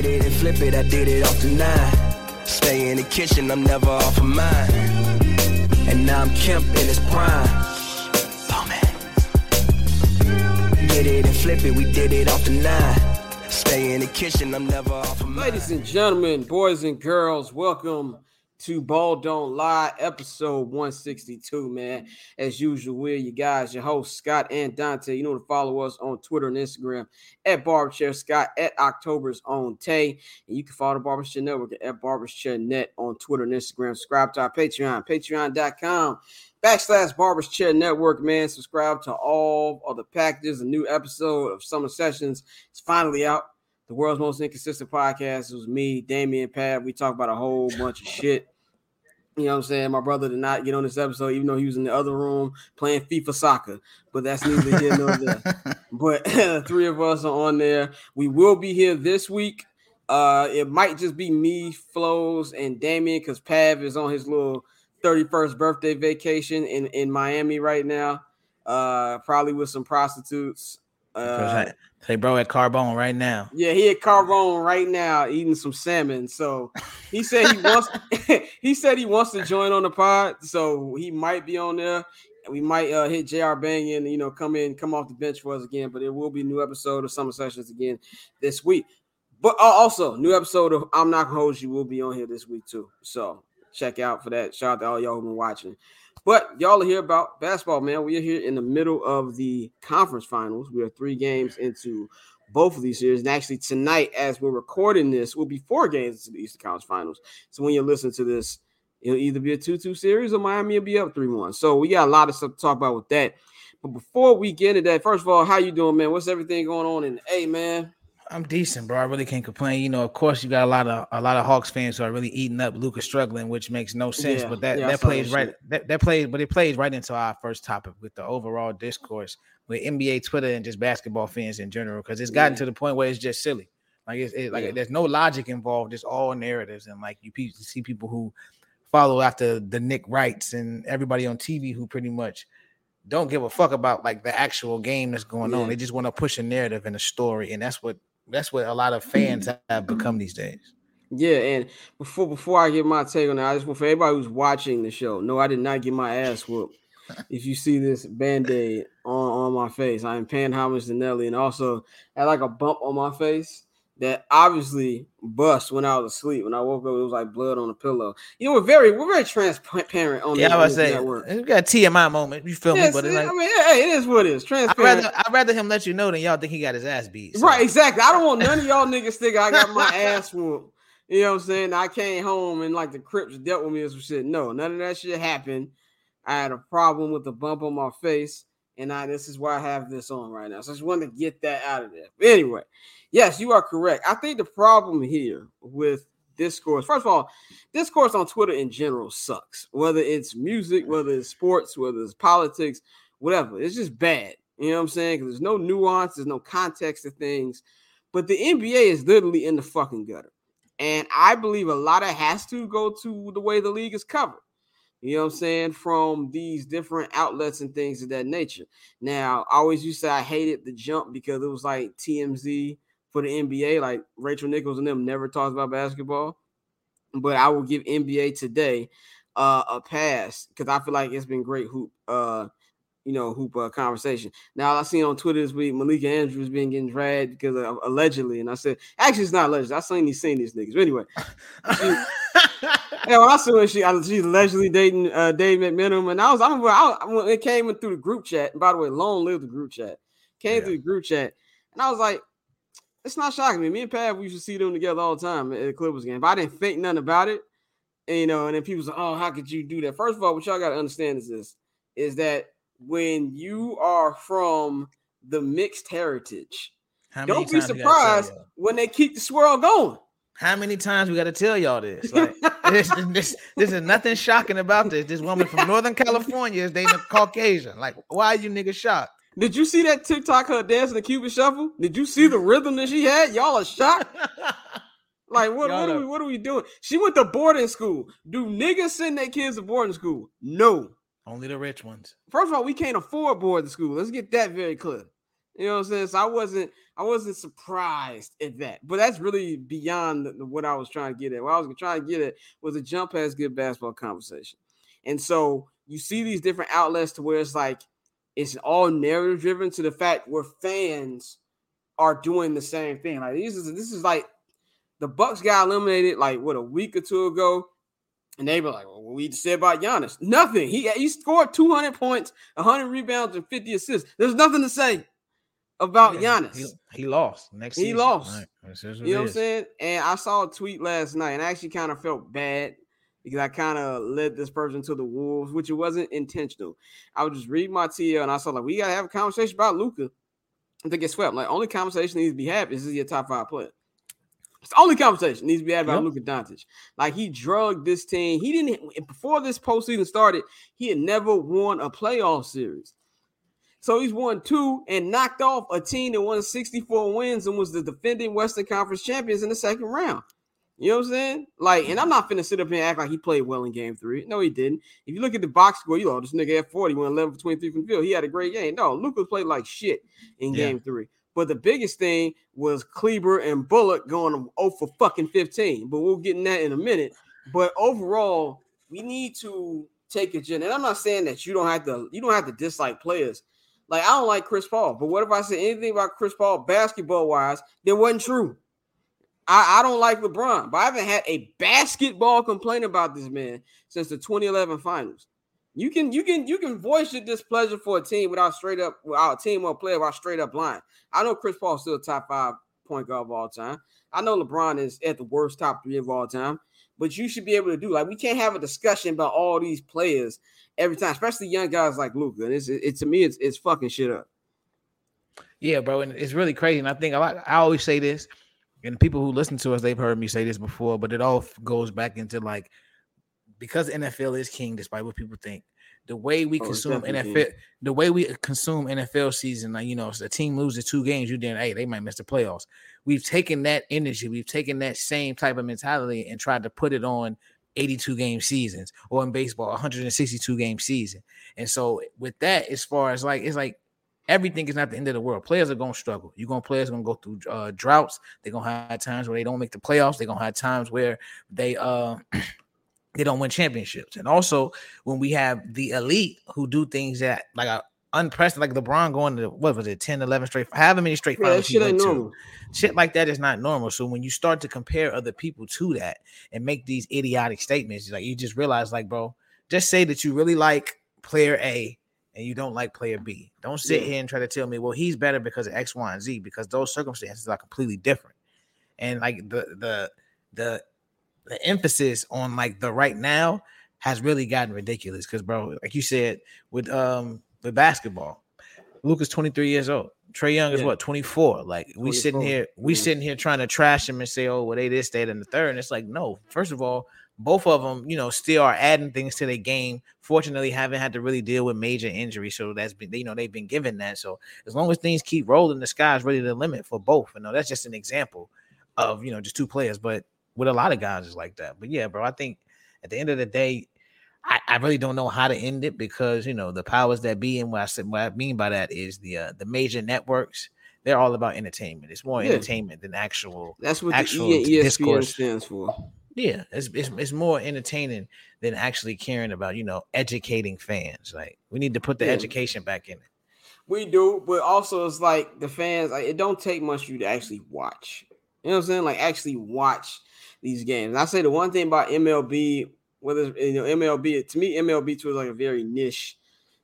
Get it and flip it, I did it off the 9. Stay in the kitchen, I'm never off of mine. And now I'm Kemp in his prime. Oh man. Get it and flip it, we did it off the 9. Stay in the kitchen, I'm never off of mine. Ladies and gentlemen, boys and girls, welcome to Ball Don't Lie, episode 162, man. As usual, we're you guys, your hosts, Scott and Dante. You know to follow us on Twitter and Instagram at Barberchair Scott, at October's Own Tay. And you can follow the Barberchair Network at BarberchairNet on Twitter and Instagram. Subscribe to our Patreon, patreon.com/Barberchair Network, man. Subscribe to all of the packages. A new episode of Summer Sessions is finally out. The world's most inconsistent podcast. It was me, Damian, Pat. We talk about a whole bunch of shit. You know what I'm saying? My brother did not get on this episode, even though he was in the other room playing FIFA soccer. But that's neither here nor there. But three of us are on there. We will be here this week. It might just be me, Flows, and Damien, because Pav is on his little 31st birthday vacation in Miami right now. Probably with some prostitutes. Hey, bro, at Carbone right now. Yeah, he at Carbone right now eating some salmon. So he said he wants he said he wants to join on the pod. So he might be on there. We might hit JR Bangin, come off the bench for us again. But it will be a new episode of Summer Sessions again this week. But also, new episode of I'm Not Gonna Hold You will be on here this week too. So check out for that. Shout out to all y'all who've been watching. But y'all are here about basketball, man. We are here in the middle of the conference finals. We are 3 games into both of these series. And actually tonight, as we're recording this, will be 4 games into the Eastern Conference Finals. So when you listen to this, it'll either be a 2-2 series or Miami will be up 3-1. So we got a lot of stuff to talk about with that. But before we get into that, first of all, how you doing, man? What's everything going on in the A, man? I'm decent, bro. I really can't complain. Of course, you got a lot of Hawks fans who are really eating up Luka struggling, which makes no sense. Yeah, but that plays right into our first topic with the overall discourse with NBA Twitter and just basketball fans in general, because it's gotten to the point where it's just silly. There's no logic involved. It's all narratives, and you see people who follow after the Nick Wrights and everybody on TV who pretty much don't give a fuck about the actual game that's going on. They just want to push a narrative and a story, and that's what a lot of fans have become these days. Yeah, and before I get my take on that, I just want for everybody who's watching the show, no, I did not get my ass whooped. If you see this Band-Aid on my face, I'm paying homage to Nelly, and also I had a bump on my face that obviously bust when I was asleep. When I woke up, it was like blood on the pillow. We're very transparent on this network. We got a TMI moment. You feel me? But it is what it is. Transparent. I'd rather him let you know than y'all think he got his ass beat. So. Right, exactly. I don't want none of y'all niggas think I got my ass whooped. You know what I'm saying? I came home and the Crips dealt with me or some shit. No, none of that shit happened. I had a problem with the bump on my face, and this is why I have this on right now. So I just wanted to get that out of there. But anyway, yes, you are correct. I think the problem here with discourse, first of all, discourse on Twitter in general sucks. Whether it's music, whether it's sports, whether it's politics, whatever. It's just bad. You know what I'm saying? Because there's no nuance, there's no context to things. But the NBA is literally in the fucking gutter. And I believe a lot of it has to go to the way the league is covered. You know what I'm saying? From these different outlets and things of that nature. Now, I always used to say I hated the jump because it was like TMZ for the NBA. Like Rachel Nichols and them never talked about basketball. But I will give NBA Today a pass because I feel like it's been great hoop conversation. Now, I seen on Twitter this week, Malika Andrews getting dragged because of allegedly. And I said, actually, it's not allegedly. I seen these niggas. But anyway. When I saw she's allegedly dating Dave McMenamin, and it came in through the group chat. And by the way, long live the group chat. Through the group chat, and I was like, it's not shocking me. Me and Pat, we used to see them together all the time at the Clippers game. But I didn't think nothing about it, and then people say, "Oh, how could you do that?" First of all, what y'all got to understand is that when you are from the mixed heritage, don't be surprised when they keep the swirl going. How many times we got to tell y'all this? This is nothing shocking about this. This woman from Northern California is dating a Caucasian. Why are you niggas shocked? Did you see that TikTok her dancing the Cuban shuffle? Did you see the rhythm that she had? Y'all are shocked. What are we doing? She went to boarding school. Do niggas send their kids to boarding school? No. Only the rich ones. First of all, we can't afford boarding school. Let's get that very clear. You know what I'm saying? So I wasn't surprised at that. But that's really beyond what I was trying to get at. What I was trying to get at was a jump past good basketball conversation. And so you see these different outlets to where it's like it's all narrative driven to the fact where fans are doing the same thing. Like this is like the Bucks got eliminated like what, a week or two ago. And they were like, well, what we said about Giannis? Nothing. He scored 200 points, 100 rebounds, and 50 assists. There's nothing to say about Giannis. He lost next season. He lost. Right. You know what I'm saying? And I saw a tweet last night, and I actually kind of felt bad because I kind of led this person to the wolves, which it wasn't intentional. I was just reading my TL, and I saw like, we got to have a conversation about Luka to get swept. Like, only conversation needs to be had is he a top 5 player? It's the only conversation needs to be had about Luka Doncic. Like, he drugged this team. He didn't, before this postseason started, he had never won a playoff series. So he's won 2 and knocked off a team that won 64 wins and was the defending Western Conference champions in the second round. You know what I'm saying? Like, and I'm not finna sit up here and act like he played well in game 3. No, he didn't. If you look at the box score, you know, this nigga had 40, went 11 for 23 from the field. He had a great game. No, Luka played like shit in game 3. But the biggest thing was Kleber and Bullock going 0 for fucking 15. But we'll get in that in a minute. But overall, we need to take a gen. And I'm not saying that you don't have to dislike players. Like, I don't like Chris Paul. But what if I said anything about Chris Paul basketball-wise that wasn't true? I don't like LeBron, but I haven't had a basketball complaint about this man since the 2011 finals. You can voice your displeasure for a team without a team or a player without straight up lying. I know Chris Paul is still a top 5 point guard of all time. I know LeBron is at the worst top 3 of all time, but you should be able to do, like, we can't have a discussion about all these players every time, especially young guys like Luka. And to me, it's fucking shit up. Yeah, bro, and it's really crazy. And I think I always say this, and people who listen to us, they've heard me say this before, but it all goes back into, like, because NFL is king, despite what people think, the way we consume NFL, the way we consume NFL season, like, you know, if a team loses 2 games, they might miss the playoffs. We've taken that energy, we've taken that same type of mentality and tried to put it on 82 game seasons, or in baseball, 162 game season. And so with that, as far as like, it's like everything is not the end of the world. Players are going to struggle. Players are going to go through droughts. They're going to have times where they don't make the playoffs. They're going to have times where they don't win championships. And also when we have the elite who do things that like are unprecedented, like LeBron going to 10, 11 straight, however many straight finals he went to. Shit like that is not normal. So when you start to compare other people to that and make these idiotic statements, like, you just realize, like, bro, just say that you really like player A and you don't like player B. Don't sit here and try to tell me, well, he's better because of X, Y, and Z, because those circumstances are completely different. And like the emphasis on like the right now has really gotten ridiculous. Because, bro, like you said, with basketball, Luka's 23 years old. Trae Young is 24. Like, we sitting here trying to trash him and say, oh, well, they this, that, and the third. And it's like, no. First of all, both of them, you know, still are adding things to their game. Fortunately, haven't had to really deal with major injury, so that's been, you know, they've been given that. So as long as things keep rolling, the sky's really the limit for both. You know, that's just an example of, you know, just 2 players, but with a lot of guys is like that. But yeah, bro, I think at the end of the day, I really don't know how to end it, because, you know, the powers that be, and what I mean by that is the major networks, they're all about entertainment. It's more entertainment than actual. That's what actual the ESPN discourse stands for. Yeah, it's more entertaining than actually caring about, you know, educating fans. Like, we need to put the education back in it. We do, but also it's like the fans, like, it don't take much for you to actually watch. You know what I'm saying? Like, actually watch these games. And I say the one thing about MLB, whether, you know, MLB, to me, MLB Twitter is like a very niche,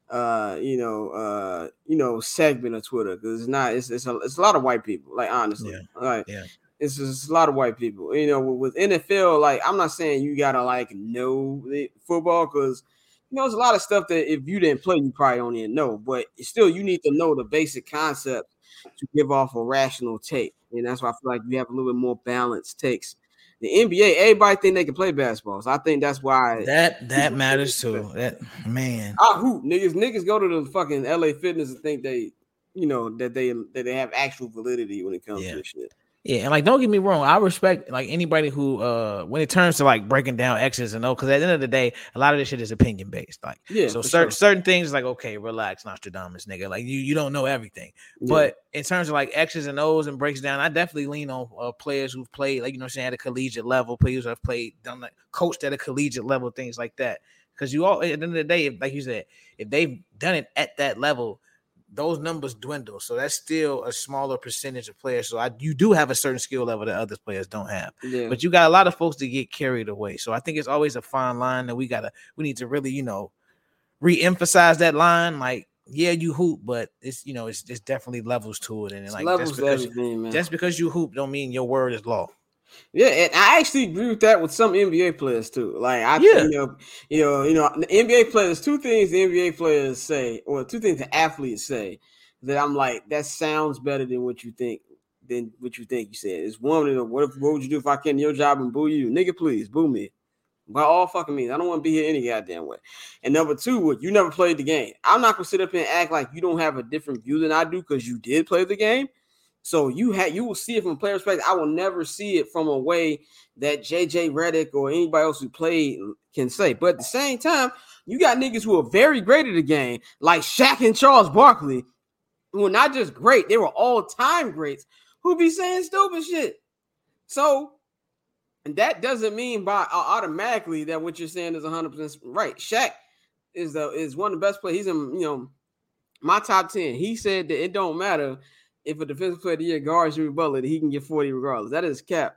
segment of Twitter, because it's a lot of white people. Like, honestly, it's just a lot of white people. You know, with NFL, like, I'm not saying you gotta like know the football, because, you know, there's a lot of stuff that if you didn't play, you probably don't even know. But still, you need to know the basic concept to give off a rational take. And that's why I feel like you have a little bit more balanced takes. The NBA, everybody think they can play basketball. So I think that's why that matters too. That, man. I hoop. Niggas go to the fucking LA Fitness and think they, you know, that they have actual validity when it comes to this shit. Yeah, and like don't get me wrong, I respect like anybody who when it turns to like breaking down X's and O, because at the end of the day, a lot of this shit is opinion based. Like so certain things like okay, relax, Nostradamus, nigga. Like you don't know everything. Yeah. But in terms of like X's and O's and breaks down, I definitely lean on players who've played like I'm saying at a collegiate level, players who have done like coached at a collegiate level, things like that. Because you all at the end of the day, like you said, if they've done it at that level, those numbers dwindle, so that's still a smaller percentage of players. So you do have a certain skill level that other players don't have, but you got a lot of folks that get carried away. So I think it's always a fine line that we need to really, re-emphasize that line. Like, yeah, you hoop, but it's it's definitely levels to it, and like just because you hoop don't mean your word is law. Yeah, and I actually agree with that with some NBA players too. Like the NBA players, two things the NBA players say, or two things the athletes say that I'm like, that sounds better than what you think you said. It's one, what would you do if I came to your job and boo you? Nigga, please boo me. By all fucking means. I don't want to be here any goddamn way. And number two, you never played the game. I'm not gonna sit up here and act like you don't have a different view than I do because you did play the game. So you will see it from a player perspective. I will never see it from a way that JJ Redick or anybody else who played can say. But at the same time, you got niggas who are very great at the game, like Shaq and Charles Barkley, who are not just great, they were all-time greats, who be saying stupid shit. So, and that doesn't mean by automatically that what you're saying is 100% right. Shaq is one of the best players. He's in my top 10. He said that it don't matter if a defensive player of the year guards Jimmy Butler, he can get 40 regardless. That is cap.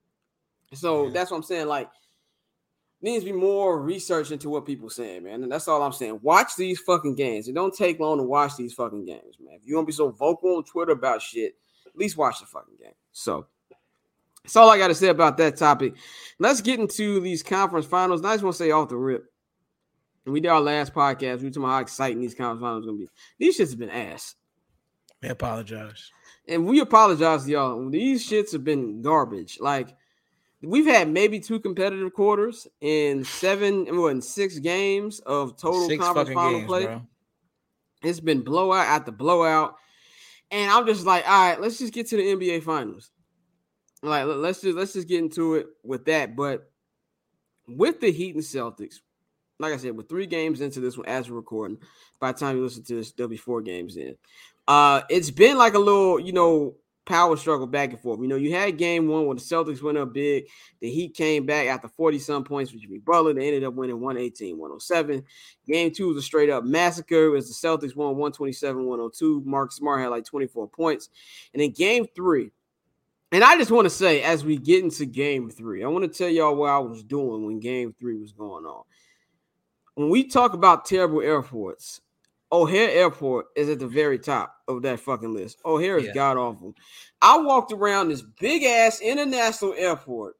So that's what I'm saying. Like, needs to be more research into what people saying, man. And that's all I'm saying. Watch these fucking games. It don't take long to watch these fucking games, man. If you want to be so vocal on Twitter about shit, at least watch the fucking game. So that's all I got to say about that topic. Let's get into these conference finals. And I just want to say off the rip, and we did our last podcast, we were talking about how exciting these conference finals are going to be. These shits have been ass. I apologize. And we apologize to y'all. These shits have been garbage. Like, we've had maybe 2 competitive quarters in 6 games of total conference final play. Bro. It's been blowout after blowout. And I'm just like, all right, let's just get to the NBA finals. Like, let's just get into it with that. But with the Heat and Celtics, like I said, with 3 games into this one as we're recording, by the time you listen to this, there'll be 4 games in. It's been like a little, power struggle back and forth. You had game 1 where the Celtics went up big. The Heat came back after 40-some points with Jimmy Butler. They ended up winning 118-107. Game 2 was a straight-up massacre as the Celtics won 127-102. Mark Smart had like 24 points. And then game 3, and I just want to say as we get into game 3, I want to tell y'all what I was doing when game 3 was going on. When we talk about terrible airports, O'Hare Airport is at the very top of that fucking list. O'Hare is god awful. I walked around this big ass international airport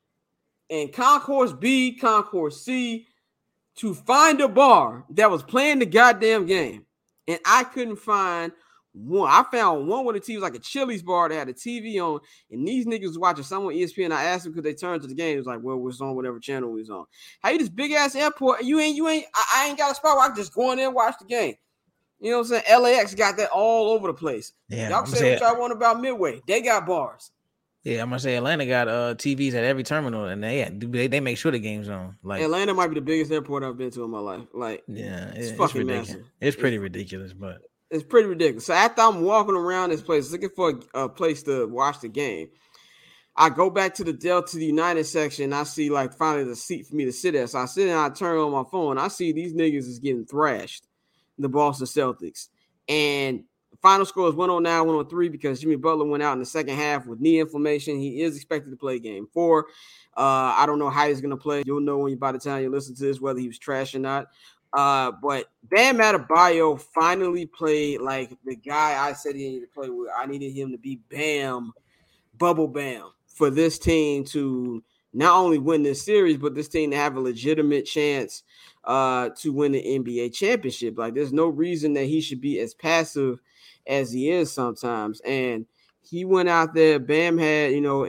in Concourse B, Concourse C to find a bar that was playing the goddamn game. And I couldn't find one. I found one with a TV, like a Chili's bar that had a TV on, and these niggas was watching someone ESPN. I asked them because they turned to the game. It was like, well, it's on whatever channel it was on. How you this big ass airport? I ain't got a spot where I can just go in there and watch the game. You know what I'm saying? LAX got that all over the place. Yeah, y'all can say what y'all want about Midway. They got bars. Yeah, I'm gonna say Atlanta got TVs at every terminal, and they make sure the game's on. Like Atlanta might be the biggest airport I've been to in my life. Like, yeah, it's fucking ridiculous. massive. It's pretty ridiculous, but it's pretty ridiculous. So after I'm walking around this place looking for a place to watch the game, I go back to the Delta United section. I see like finally the seat for me to sit at. So I sit and I turn on my phone. I see these niggas is getting thrashed. The Boston Celtics. And the final score is 109-103 because Jimmy Butler went out in the second half with knee inflammation. He is expected to play game 4. I don't know how he's going to play. You'll know by the time you listen to this whether he was trash or not. But Bam Adebayo finally played like the guy I said he needed to play with. I needed him to be Bam, Bubble Bam, for this team to not only win this series, but this team to have a legitimate chance to win the NBA championship. Like, there's no reason that he should be as passive as he is sometimes. And he went out there. Bam had,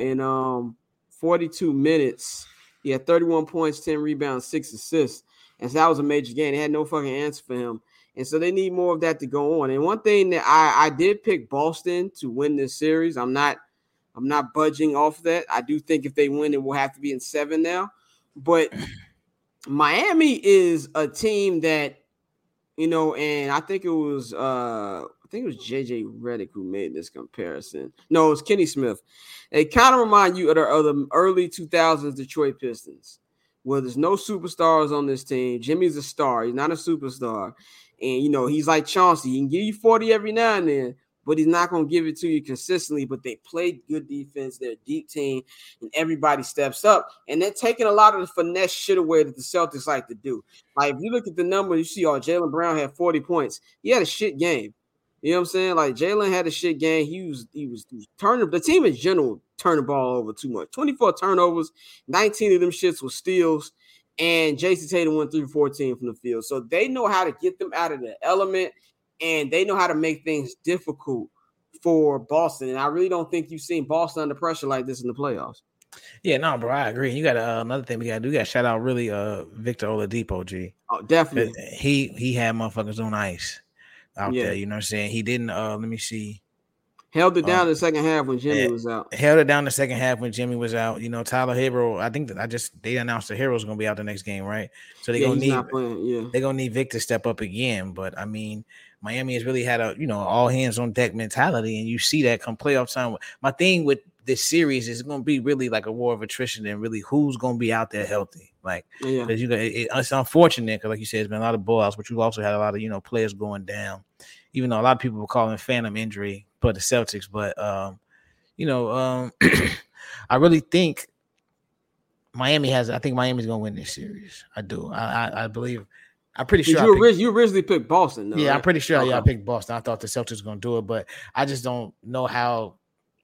in 42 minutes, he had 31 points, 10 rebounds, 6 assists. And so that was a major game. They had no fucking answer for him. And so they need more of that to go on. And one thing that I did pick Boston to win this series. I'm not I'm not budging off that. I do think if they win, it will have to be in 7 now. But Miami is a team that, and I think it was JJ Redick who made this comparison. No, it was Kenny Smith. They kind of remind you of the early 2000s Detroit Pistons, where there's no superstars on this team. Jimmy's a star. He's not a superstar. And, he's like Chauncey. He can give you 40 every now and then, but he's not going to give it to you consistently. But they play good defense. They're a deep team, and everybody steps up. And they're taking a lot of the finesse shit away that the Celtics like to do. Like, if you look at the numbers, you see, Jaylen Brown had 40 points. He had a shit game. You know what I'm saying? Like, Jaylen had a shit game. He was turning – the team in general turned the ball over too much. 24 turnovers, 19 of them shits were steals. And Jason Tatum went 3-14 from the field. So they know how to get them out of the element, and they know how to make things difficult for Boston. And I really don't think you've seen Boston under pressure like this in the playoffs. Yeah, no, bro, I agree. You got another thing we got to do. We got to shout out really Victor Oladipo, G. Oh, definitely. He had motherfuckers on ice out there. You know what I'm saying? He didn't, let me see. Held it down in the second half when Jimmy was out. Held it down the second half when Jimmy was out. Tyler Hero, I think they announced the Hero's going to be out the next game, right? So they're going to need Vic to step up again. But I mean, Miami has really had a, all hands on deck mentality, and you see that come playoff time. My thing with this series is going to be really like a war of attrition, and really who's going to be out there healthy. Like, because it's unfortunate because, like you said, there's been a lot of blowouts, but you've also had a lot of players going down. Even though a lot of people were calling phantom injury for the Celtics, but I really think Miami's going to win this series. I do. I believe. I'm pretty sure. You originally picked Boston, though, yeah, right? I'm pretty sure. Okay. Yeah, I picked Boston. I thought the Celtics were going to do it, but I just don't know how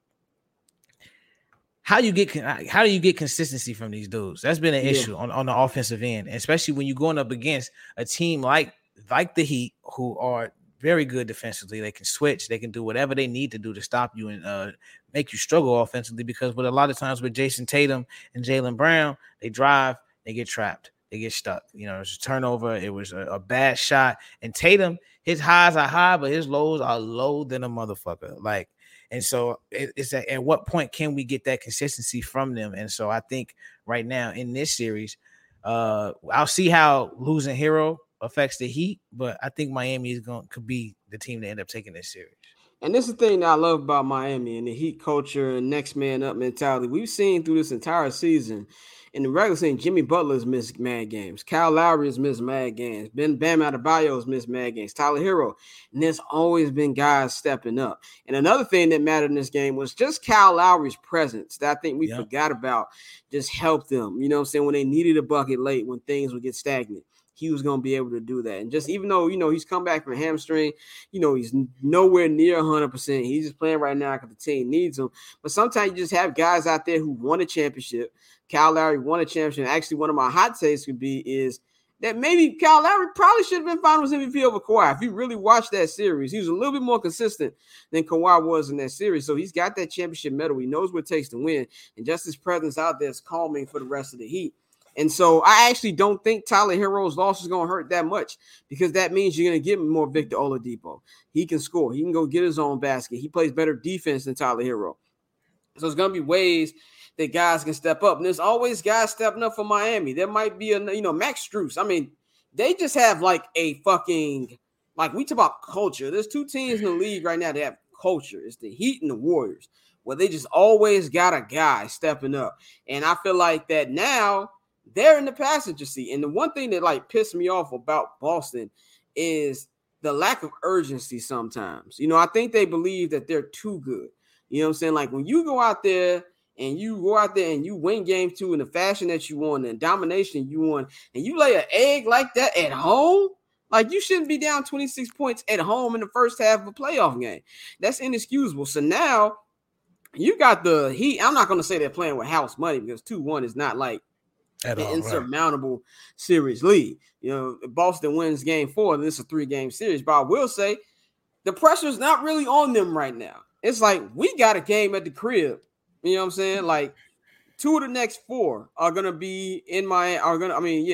do you get consistency from these dudes? That's been an issue on the offensive end, especially when you're going up against a team like the Heat, who are very good defensively. They can switch. They can do whatever they need to do to stop you and make you struggle offensively, because with a lot of times with Jason Tatum and Jaylen Brown, they drive, they get trapped, they get stuck. It's a turnover. It was a bad shot. And Tatum, his highs are high, but his lows are low than a motherfucker. Like, and so it's at what point can we get that consistency from them? And so I think right now in this series, I'll see how losing Hero affects the Heat, but I think Miami could be the team to end up taking this series. And this is the thing that I love about Miami and the Heat culture and next man up mentality. We've seen through this entire season in the regular season, Jimmy Butler's missed mad games. Kyle Lowry has missed mad games. Bam Adebayo has missed mad games. Tyler Hero. And there's always been guys stepping up. And another thing that mattered in this game was just Kyle Lowry's presence that I think we forgot about just helped them. You know what I'm saying? When they needed a bucket late, when things would get stagnant, he was going to be able to do that. And just even though, he's come back from hamstring, he's nowhere near 100%. He's just playing right now because the team needs him. But sometimes you just have guys out there who won a championship. Kyle Lowry won a championship. Actually, one of my hot takes could be is that maybe Kyle Lowry probably should have been Finals MVP over Kawhi. If you really watch that series, he was a little bit more consistent than Kawhi was in that series. So he's got that championship medal. He knows what it takes to win. And just his presence out there is calming for the rest of the Heat. And so I actually don't think Tyler Hero's loss is going to hurt that much, because that means you're going to give him more Victor Oladipo. He can score. He can go get his own basket. He plays better defense than Tyler Hero. So there's going to be ways that guys can step up. And there's always guys stepping up for Miami. There might be Max Strus. I mean, they just have like a fucking, like we talk about culture. There's two teams in the league right now that have culture. It's the Heat and the Warriors, where they just always got a guy stepping up. And I feel like that now they're in the passenger seat. And the one thing that like pissed me off about Boston is the lack of urgency sometimes. I think they believe that they're too good. You know what I'm saying? Like when you go out there and you win game 2 in the fashion that you won and domination you won, and you lay an egg like that at home, like you shouldn't be down 26 points at home in the first half of a playoff game. That's inexcusable. So now you got the Heat. I'm not going to say they're playing with house money, because 2-1 is not like an insurmountable series lead. If Boston wins game 4, then it's a 3-game series. But I will say the pressure's not really on them right now. It's like we got a game at the crib. You know what I'm saying? Like 2 of the next 4 are gonna be in Miami. 2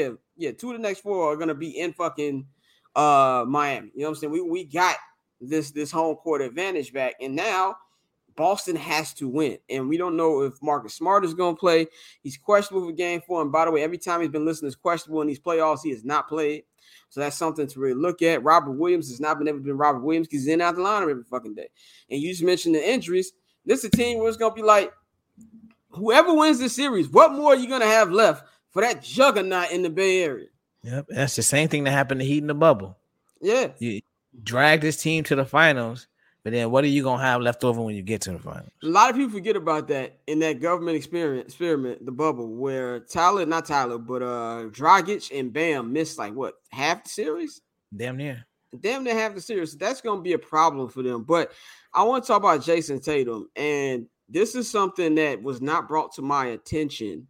of the next 4 are gonna be in fucking Miami. You know what I'm saying? We got this home court advantage back, and now Boston has to win. And we don't know if Marcus Smart is going to play. He's questionable for game 4. And by the way, every time he's been listed as questionable in these playoffs, he has not played. So that's something to really look at. Robert Williams has not been Robert Williams because he's in and out the lineup every fucking day. And you just mentioned the injuries. This is a team where it's going to be like, whoever wins this series, what more are you going to have left for that juggernaut in the Bay Area? Yep, that's the same thing that happened to Heat in the bubble. Yeah. You drag this team to the finals, but then what are you going to have left over when you get to the finals? A lot of people forget about that in that government experiment, the bubble, where Dragic and Bam missed like what, half the series? Damn near half the series. That's going to be a problem for them. But I want to talk about Jason Tatum, and this is something that was not brought to my attention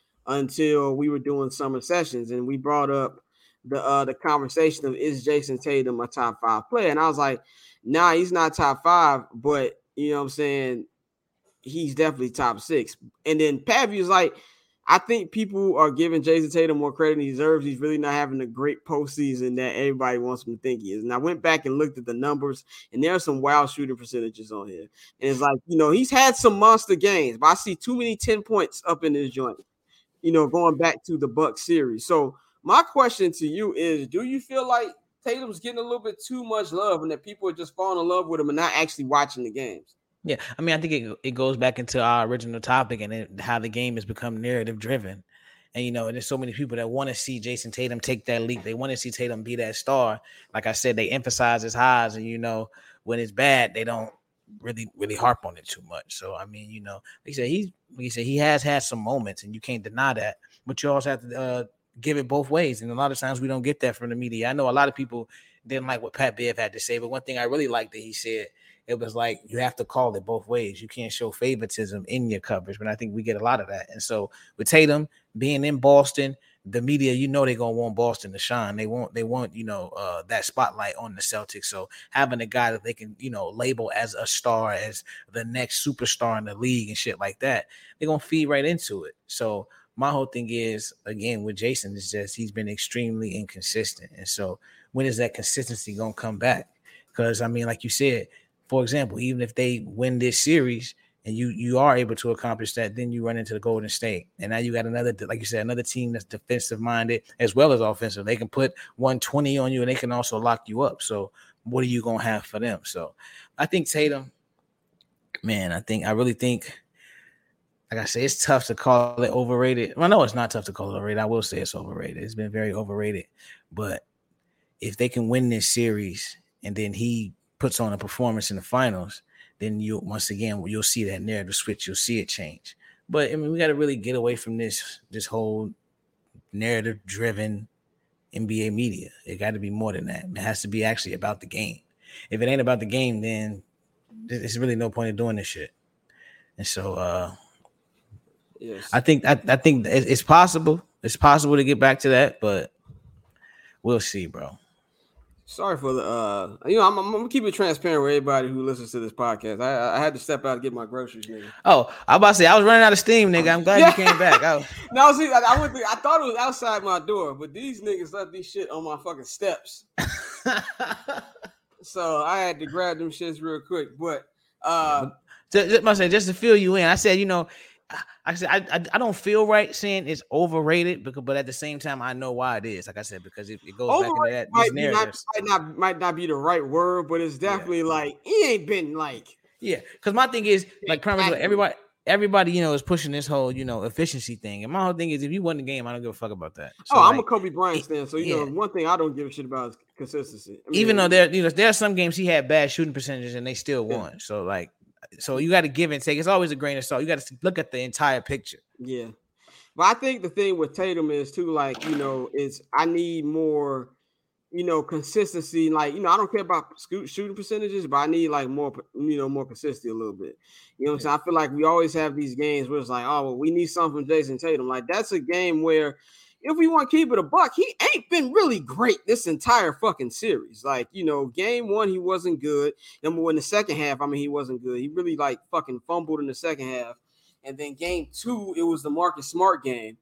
until we were doing summer sessions, and we brought up the conversation of, is Jason Tatum a top 5 player? And I was like, nah, he's not top 5, but you know what I'm saying, he's definitely top 6. And then Pappy was like, I think people are giving Jason Tatum more credit than he deserves. He's really not having a great postseason that everybody wants him to think he is. And I went back and looked at the numbers, and there are some wild shooting percentages on here. And it's like, you know, he's had some monster games, but I see too many 10 points up in this joint, you know, going back to the Bucks series. So my question to you is, do you feel like Tatum's getting a little bit too much love and that people are just falling in love with him and not actually watching the games? Yeah, I mean, I think it goes back into our original topic and how the game has become narrative driven. And, you know, there's so many people that want to see Jason Tatum take that leap. They want to see Tatum be that star. Like I said, they emphasize his highs, and, you know, when it's bad, they don't really harp on it too much. So, I mean, you know, like I said, he has had some moments, and you can't deny that. But you also have to give it both ways. And a lot of times we don't get that from the media. I know a lot of people didn't like what Pat Bev had to say, but one thing I really liked that he said, it was like, you have to call it both ways. You can't show favoritism in your coverage, but I think we get a lot of that. And so with Tatum being in Boston, the media, you know, they're going to want Boston to shine. They want, you know, that spotlight on the Celtics. So having a guy that they can, you know, label as a star, as the next superstar in the league and shit like that, they're going to feed right into it. So my whole thing is, again, with Jason, is just he's been extremely inconsistent. And so when is that consistency going to come back? Because, I mean, like you said, for example, even if they win this series and you are able to accomplish that, then you run into the Golden State. And now you got another, like you said, another team that's defensive minded as well as offensive. They can put 120 on you and they can also lock you up. So what are you going to have for them? So I think Tatum, man, I really think, like I say, it's tough to call it overrated. Well, no, it's not tough to call it overrated. I will say it's overrated. It's been very overrated. But if they can win this series and then he puts on a performance in the finals, then you'll see that narrative switch. You'll see it change. But I mean, we got to really get away from this whole narrative driven NBA media. It got to be more than that. It has to be actually about the game. If it ain't about the game, then there's really no point in doing this shit. And so yes. I think it's possible. It's possible to get back to that, but we'll see, bro. Sorry for the I'm gonna keep it transparent with everybody who listens to this podcast. I had to step out to get my groceries, nigga. Oh, I was about to say I was running out of steam, nigga. I'm glad you came back. No, see, I thought it was outside my door, but these niggas left these shit on my fucking steps. So I had to grab them shits real quick. But just to fill you in, I said, you know, I said I don't feel right saying it's overrated, but at the same time I know why it is. Like I said, because it goes overrated back into that. Might not be the right word, but it's definitely like he ain't been like. Yeah, because my thing is like everybody you know is pushing this whole you know efficiency thing, and my whole thing is if you win the game, I don't give a fuck about that. So, I'm a Kobe Bryant fan, so you know one thing I don't give a shit about is consistency. I mean, even though there are some games he had bad shooting percentages and they still won. So like. So you got to give and take. It's always a grain of salt. You got to look at the entire picture. Yeah. But I think the thing with Tatum is too, like, you know, is I need more, you know, consistency. Like, you know, I don't care about shooting percentages, but I need like more, you know, more consistency a little bit. You know what I'm saying? I feel like we always have these games where it's like, oh, well, we need something from Jason Tatum. Like that's a game where if we want to keep it a buck, he ain't been really great this entire fucking series. Like, you know, game 1, he wasn't good. Number 1, the second half, I mean, he wasn't good. He really like fucking fumbled in the second half. And then game 2, it was the Marcus Smart game.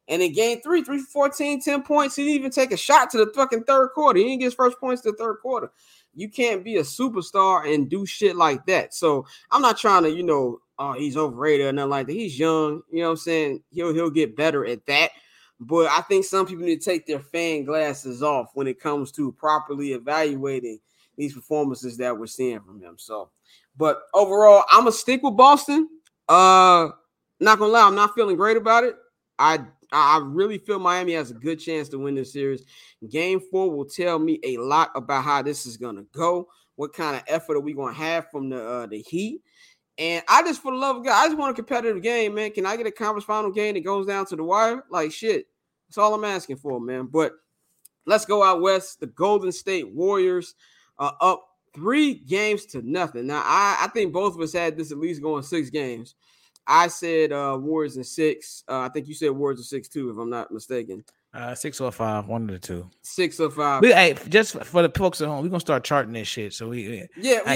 And in game 3 for 14, 10 points. He didn't even take a shot to the fucking third quarter. He didn't get his first points to the third quarter. You can't be a superstar and do shit like that. So I'm not trying to, he's overrated or nothing like that. He's young. You know what I'm saying? He'll get better at that. But I think some people need to take their fan glasses off when it comes to properly evaluating these performances that we're seeing from him. So, but overall, I'm going to stick with Boston. Not going to lie, I'm not feeling great about it. I really feel Miami has a good chance to win this series. Game 4 will tell me a lot about how this is going to go, what kind of effort are we going to have from the Heat. And I just, for the love of God, I just want a competitive game, man. Can I get a conference final game that goes down to the wire? Like, shit. That's all I'm asking for, man. But let's go out west. The Golden State Warriors are up 3-0. Now, I think both of us had this at least going 6 games. I said Warriors in 6. I think you said Warriors in 6 too, if I'm not mistaken. 6 or 5, one of the two. 6 or 5. Hey, just for the folks at home, we're gonna start charting this shit. So we need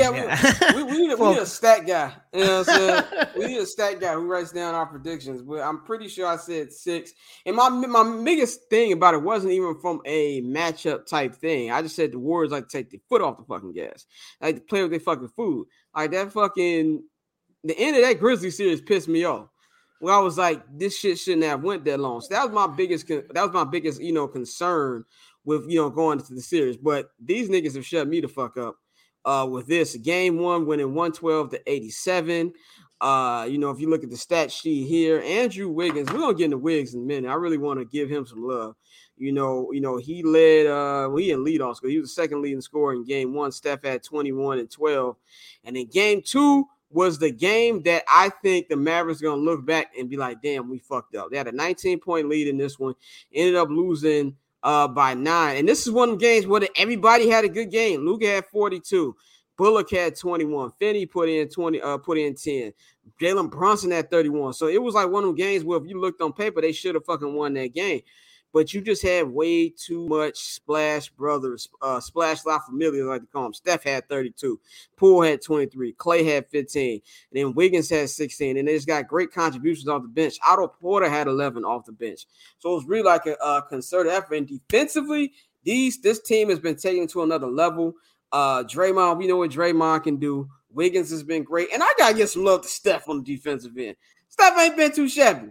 a stat guy. You know what I'm saying? We need a stat guy who writes down our predictions. But I'm pretty sure I said 6. And my biggest thing about it wasn't even from a matchup type thing. I just said the Warriors like to take their foot off the fucking gas, like to play with their fucking food. Like that fucking the end of that Grizzlies series pissed me off. Well, I was like, this shit shouldn't have went that long. So that was my biggest, concern with, going into the series. But these niggas have shut me the fuck up with this. Game 1 winning 112-87. If you look at the stat sheet here, Andrew Wiggins, we're going to get into Wiggs in a minute. I really want to give him some love. He led, he didn't lead off score. He was the second leading scorer in game 1. Steph had 21 and 12. And in game 2, was the game that I think the Mavericks are going to look back and be like, damn, we fucked up. They had a 19-point lead in this one, ended up losing by 9. And this is one of the games where everybody had a good game. Luka had 42. Bullock had 21. Finney put in 10. Jalen Brunson had 31. So it was like one of them games where if you looked on paper, they should have fucking won that game. But you just had way too much Splash Brothers, Splash La Familia, like to call them. Steph had 32. Poole had 23. Clay had 15. And then Wiggins had 16. And they just got great contributions off the bench. Otto Porter had 11 off the bench. So it was really like a concerted effort. And defensively, this team has been taken to another level. Draymond, we know what Draymond can do. Wiggins has been great. And I got to get some love to Steph on the defensive end. Steph ain't been too shabby.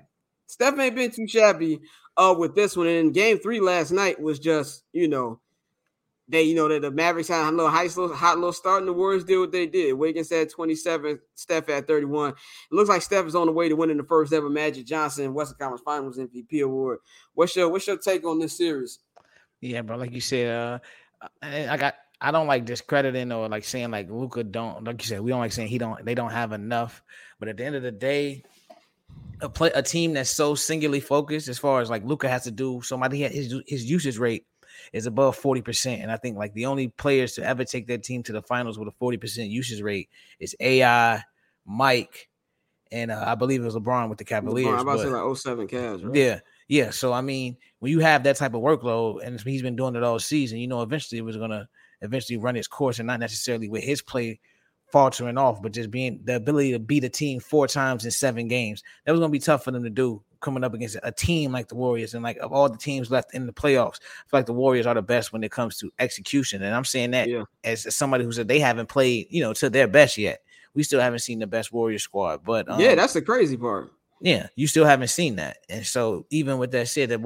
With this one. And in game 3 last night was just, that the Mavericks had a little hot little start, and the Warriors did what they did. Wiggins had 27, Steph had 31. It looks like Steph is on the way to winning the first ever Magic Johnson Western Conference Finals MVP award. What's your take on this series? Yeah, bro. Like you said, I don't like discrediting or like saying like Luka don't, like you said, we don't like saying they don't have enough. But at the end of the day, a team that's so singularly focused as far as like Luka has to do, his usage rate is above 40%. And I think like the only players to ever take their team to the finals with a 40% usage rate is AI, Mike, and I believe it was LeBron with the Cavaliers. I'm about to say like 07 Cavs, right? Yeah. So I mean, when you have that type of workload, and he's been doing it all season, eventually it was gonna run its course, and not necessarily with his play faltering off, but just being the ability to beat a team 4 times in 7 games. That was going to be tough for them to do coming up against a team like the Warriors. And like of all the teams left in the playoffs, I feel like the Warriors are the best when it comes to execution. And I'm saying that as somebody who said they haven't played, to their best yet. We still haven't seen the best Warriors squad, but that's the crazy part. Yeah, you still haven't seen that. And so even with that said,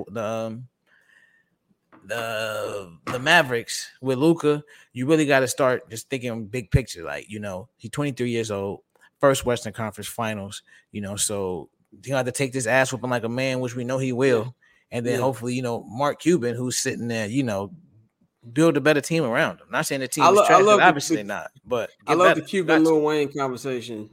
the Mavericks with Luka, you really got to start just thinking big picture. Like, he's 23 years old, first Western Conference Finals, so you have to take this ass whooping like a man, which we know he will. And then hopefully, Mark Cuban, who's sitting there, build a better team around him. Not saying the team is trash, obviously not, but I love the Cuban Lil Wayne conversation.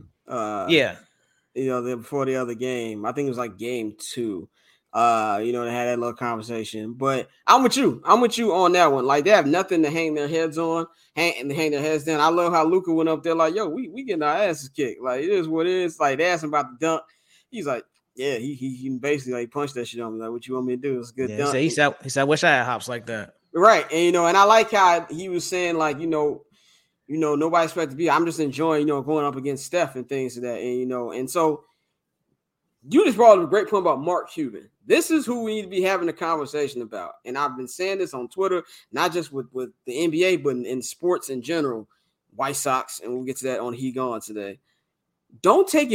Before the other game, I think it was like game 2. They had that little conversation. But I'm with you on that one. Like, they have nothing to hang their heads on, hang their heads down. I love how Luka went up there like, yo, we getting our asses kicked. Like, it is what it is. Like, they asked him about the dunk. He's like, yeah, he basically like punched that shit on me. Like, what you want me to do? It's a good dunk. He said, I wish I had hops like that. Right. And and I like how he was saying, like, nobody expected to be. I'm just enjoying, going up against Steph and things of that. And and so You just brought up a great point about Mark Cuban. This is who we need to be having a conversation about. And I've been saying this on Twitter, not just with the NBA, but in sports in general. White Sox, and we'll get to that on He Gone today. Don't take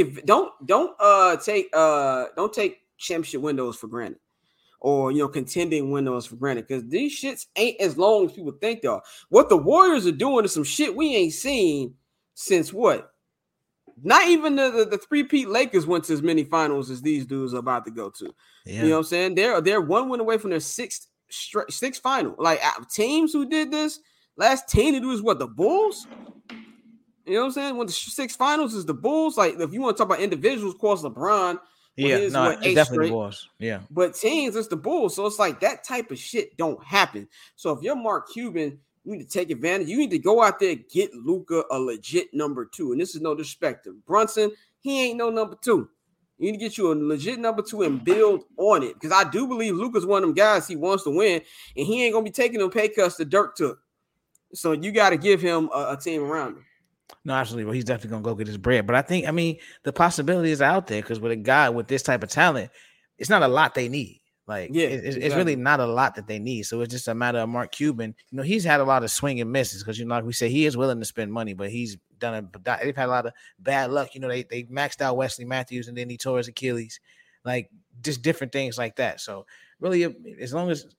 championship windows for granted, or contending windows for granted, because these shits ain't as long as people think they are. What the Warriors are doing is some shit we ain't seen since what? Not even the three-peat Lakers went to as many finals as these dudes are about to go to. Yeah. You know what I'm saying? They're one win away from their sixth final. Like teams who did this, last team to do is what, the Bulls? You know what I'm saying? When the six finals is the Bulls. Like if you want to talk about individuals, of course LeBron. It's definitely the Bulls. Yeah. But teams, it's the Bulls. So it's like that type of shit don't happen. So if you're Mark Cuban, you need to take advantage. You need to go out there and get Luka a legit number 2. And this is no disrespect to Brunson. He ain't no number 2. You need to get you a legit number 2 and build on it. Because I do believe Luka's one of them guys, he wants to win. And he ain't going to be taking them pay cuts that Dirk took. So you got to give him a team around him. No, absolutely. Well, he's definitely going to go get his bread. But I mean, the possibilities are out there because with a guy with this type of talent, it's not a lot they need. Like, it's really not a lot that they need. So it's just a matter of Mark Cuban. He's had a lot of swing and misses because, like we say, he is willing to spend money, but he's they've had a lot of bad luck. They maxed out Wesley Matthews and then he tore his Achilles, like just different things like that. So really, as long as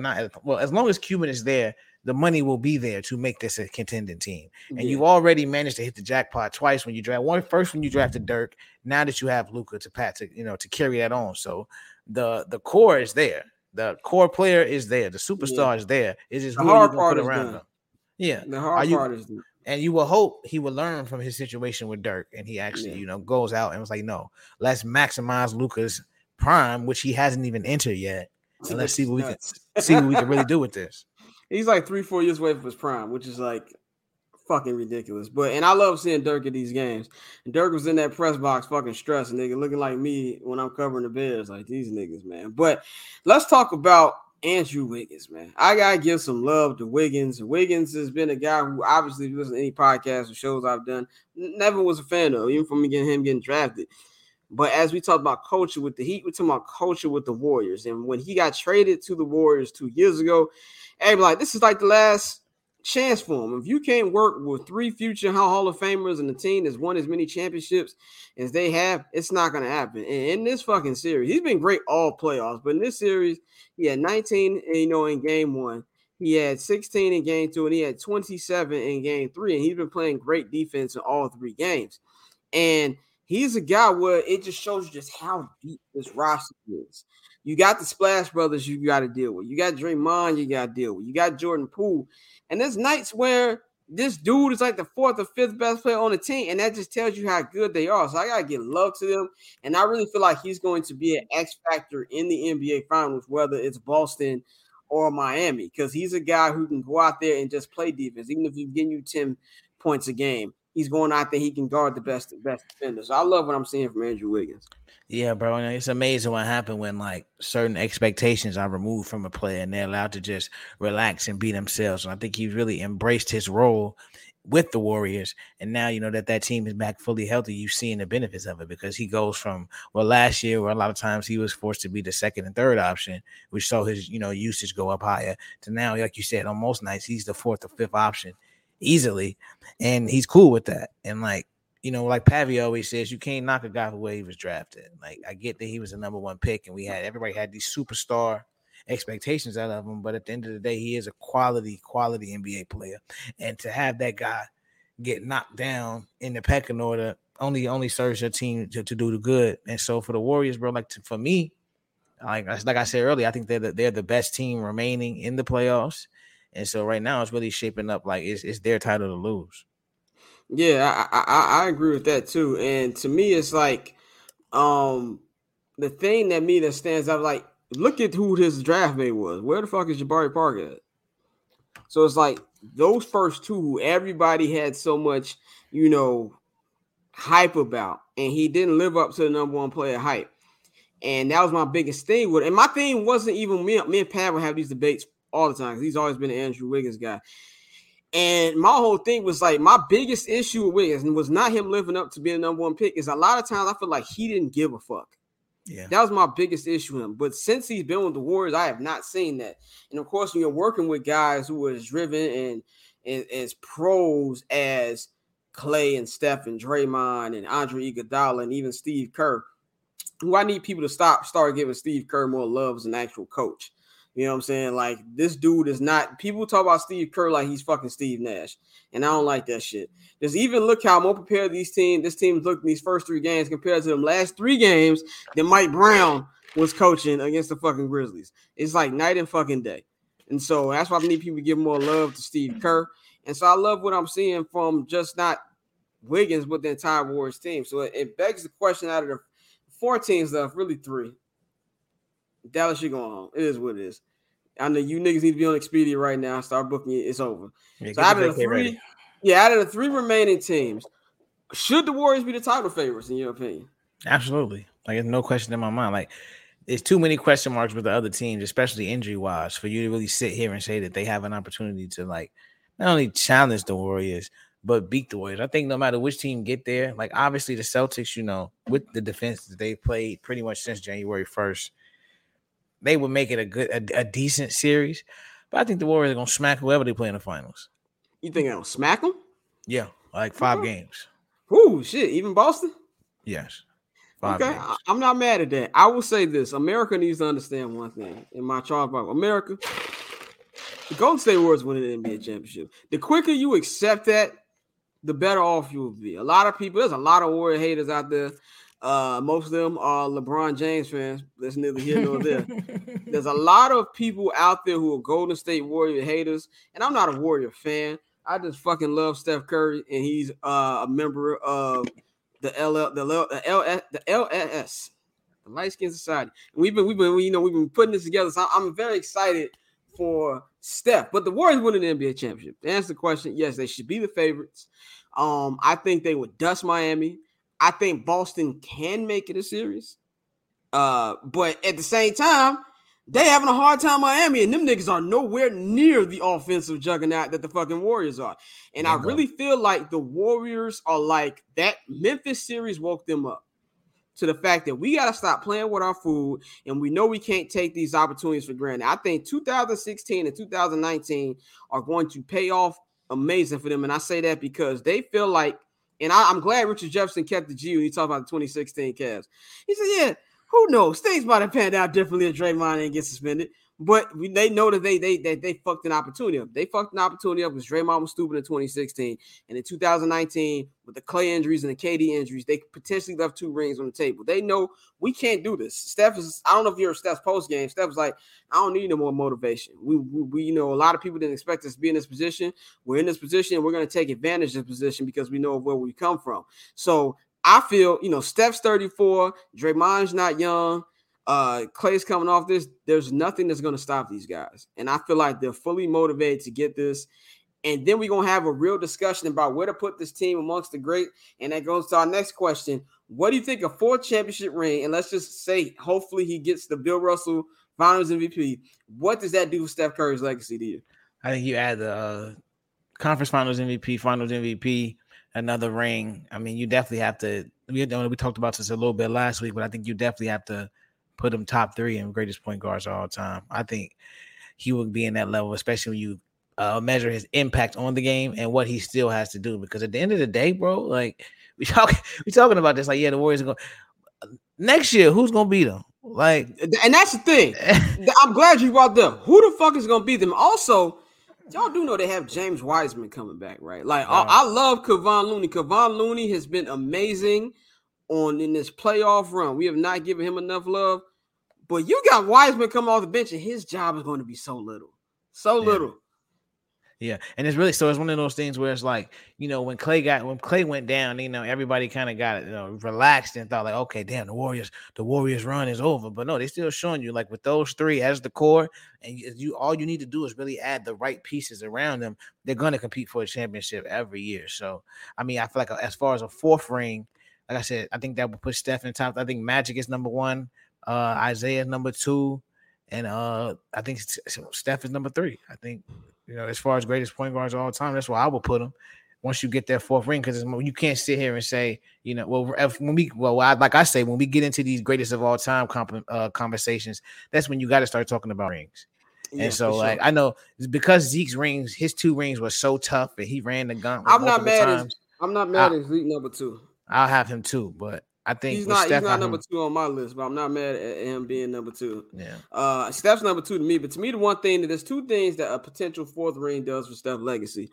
Cuban is there, the money will be there to make this a contending team. And you've already managed to hit the jackpot twice when you drafted Dirk. Now that you have Luka to carry that on. So the core is there. The core player is there. The superstar is there. It's just the hard part is around them. Yeah. The hard part is done. And you will hope he will learn from his situation with Dirk. And he actually, goes out and was like, no, let's maximize Luka's prime, which he hasn't even entered yet. And let's see what we can really do with this. He's like 3-4 years away from his prime, which is like fucking ridiculous. And I love seeing Dirk at these games. And Dirk was in that press box fucking stressing, nigga, looking like me when I'm covering the Bears, like these niggas, man. But let's talk about Andrew Wiggins, man. I gotta give some love to Wiggins. Wiggins has been a guy who obviously, if you listen to any podcasts or shows I've done, never was a fan of, even from him getting drafted. But as we talked about culture with the Heat, we're talking about culture with the Warriors. And when he got traded to the Warriors 2 years ago, everybody like, this is like the last chance for him. If you can't work with 3 future Hall of Famers and a team that's won as many championships as they have, it's not going to happen. And in this fucking series, he's been great all playoffs. But in this series, he had 19, in game 1. He had 16 in game 2, and he had 27 in game 3. And he's been playing great defense in all 3 games. And he's a guy where it just shows you just how deep this roster is. You got the Splash Brothers you got to deal with. You got Draymond you got to deal with. You got Jordan Poole. And there's nights where this dude is like the 4th or 5th best player on the team, and that just tells you how good they are. So I got to give love to them. And I really feel like he's going to be an X factor in the NBA Finals, whether it's Boston or Miami, because he's a guy who can go out there and just play defense. Even if he's getting you 10 points a game, he's going out there, he can guard the best defenders. So I love what I'm seeing from Andrew Wiggins. Yeah, bro. It's amazing what happened when like certain expectations are removed from a player and they're allowed to just relax and be themselves. And I think he's really embraced his role with the Warriors. And now, that team is back fully healthy. You've seen the benefits of it because he goes from, last year where a lot of times he was forced to be the 2nd and 3rd option, which saw his, usage go up higher, to now, like you said, on most nights, he's the 4th or 5th option easily. And he's cool with that. And like Pavy always says, you can't knock a guy for where he was drafted. Like, I get that he was a number 1 pick and everybody had these superstar expectations out of him. But at the end of the day, he is a quality NBA player. And to have that guy get knocked down in the pecking order only serves your team to do the good. And so for the Warriors, bro, for me, like I said earlier, I think they're the best team remaining in the playoffs. And so right now it's really shaping up like it's their title to lose. Yeah, I agree with that too. And to me, it's like the thing that stands out, like, look at who his draft mate was. Where the fuck is Jabari Parker at? So it's like those first 2 who everybody had so much, hype about, and he didn't live up to the number 1 player hype. And that was my biggest thing with it. And my thing wasn't even me and Pat would have these debates all the time because he's always been an Andrew Wiggins guy. And my whole thing was like, my biggest issue with Wiggins was not him living up to being a number 1 pick. Is a lot of times I feel like he didn't give a fuck. Yeah. That was my biggest issue with him. But since he's been with the Warriors, I have not seen that. And of course, when you're working with guys who are as driven and as pros as Clay and Steph and Draymond and Andre Iguodala and even Steve Kerr, who I need people to start giving Steve Kerr more love as an actual coach. You know what I'm saying? Like, this dude is not – people talk about Steve Kerr like he's fucking Steve Nash, and I don't like that shit. Just even look how more prepared this team's looked in these first 3 games compared to them last 3 games that Mike Brown was coaching against the fucking Grizzlies. It's like night and fucking day. And so that's why I need people to give more love to Steve Kerr. And so I love what I'm seeing from just not Wiggins, but the entire Warriors team. So it begs the question, out of the 4 teams left, really 3. Dallas, you're going home. It is what it is. I know you niggas need to be on Expedia right now. Start booking it. It's over. Yeah, so out of the 3 remaining teams, should the Warriors be the title favorites in your opinion? Absolutely. Like, there's no question in my mind. Like, there's too many question marks with the other teams, especially injury-wise, for you to really sit here and say that they have an opportunity to, like, not only challenge the Warriors, but beat the Warriors. I think no matter which team get there, like, obviously the Celtics, with the defense that they played pretty much since January 1st, they would make it a decent series. But I think the Warriors are going to smack whoever they play in the finals. You think they'll smack them? Yeah, like 5 games. Ooh, shit. Even Boston? Yes. 5 games. I'm not mad at that. I will say this. America needs to understand one thing. In my charge about America, the Golden State Warriors winning the NBA championship. The quicker you accept that, the better off you will be. There's a lot of Warrior haters out there. Most of them are LeBron James fans. That's neither here nor there. There's a lot of people out there who are Golden State Warrior haters, and I'm not a Warrior fan. I just fucking love Steph Curry, and he's a member of the LSS, the Light Skin Society. And we've been putting this together. So I'm very excited for Steph. But the Warriors winning the NBA championship. To answer the question, yes, they should be the favorites. I think they would dust Miami. I think Boston can make it a series. But at the same time, they having a hard time Miami, and them niggas are nowhere near the offensive juggernaut that the fucking Warriors are. And I really feel like the Warriors are like that. Memphis series woke them up to the fact that we got to stop playing with our food, and we know we can't take these opportunities for granted. I think 2016 and 2019 are going to pay off amazing for them. And I say that because they feel like, and I'm glad Richard Jefferson kept the G when he talked about the 2016 Cavs. He said, yeah, who knows? Things might have panned out differently if Draymond didn't get suspended. But they know that they fucked an opportunity up. They fucked an opportunity up because Draymond was stupid in 2016. And in 2019, with the Clay injuries and the KD injuries, they potentially left 2 rings on the table. They know we can't do this. Steph is, I don't know if you're Steph's post game. Steph was like, I don't need no more motivation. We a lot of people didn't expect us to be in this position. We're in this position, and we're going to take advantage of this position because we know where we come from. So I feel, Steph's 34, Draymond's not young. Clay's coming off this. There's nothing that's going to stop these guys. And I feel like they're fully motivated to get this. And then we're going to have a real discussion about where to put this team amongst the great. And that goes to our next question. What do you think a 4th championship ring? And let's just say, hopefully he gets the Bill Russell Finals MVP. What does that do for Steph Curry's legacy to you? I think you add the Conference Finals MVP, another ring. I mean, you definitely have to. We talked about this a little bit last week, but I think you definitely have to put him top 3 in greatest point guards of all time. I think he would be in that level, especially when you measure his impact on the game and what he still has to do. Because at the end of the day, bro, like we talking about this, like, yeah, the Warriors are going next year. Who's gonna beat them? Like, and that's the thing. I'm glad you brought them. Who the fuck is gonna beat them? Also, y'all do know they have James Wiseman coming back, right? Like, I love Kevon Looney. Kevon Looney has been amazing in this playoff run. We have not given him enough love, but you got Wiseman coming off the bench, and his job is going to be so little. Yeah, and it's one of those things where it's like, when Clay went down, everybody kind of got relaxed and thought like, okay, damn, the Warriors run is over. But no, they still showing you, like, with those 3 as the core, and all you need to do is really add the right pieces around them. They're going to compete for a championship every year. So, I mean, I feel like as far as a 4th ring, like I said, I think that would put Steph in top. I think Magic is number 1, Isaiah is number 2, and I think Steph is number 3. I think, as far as greatest point guards of all time, that's where I would put him. once you get that fourth ring, because you can't sit here and say, you know, like I say, when we get into these greatest of all time conversations, that's when you got to start talking about rings. Yeah, and so, like, I know it's because Zeke's rings, his 2 rings were so tough, and he ran the gauntlet. I'm not mad at Zeke number 2. I'll have him too, but I think he's not number 2 on my list, but I'm not mad at him being number 2. Yeah. Steph's number 2 to me, but to me, the one thing that there's 2 things that a potential 4th ring does for Steph's legacy.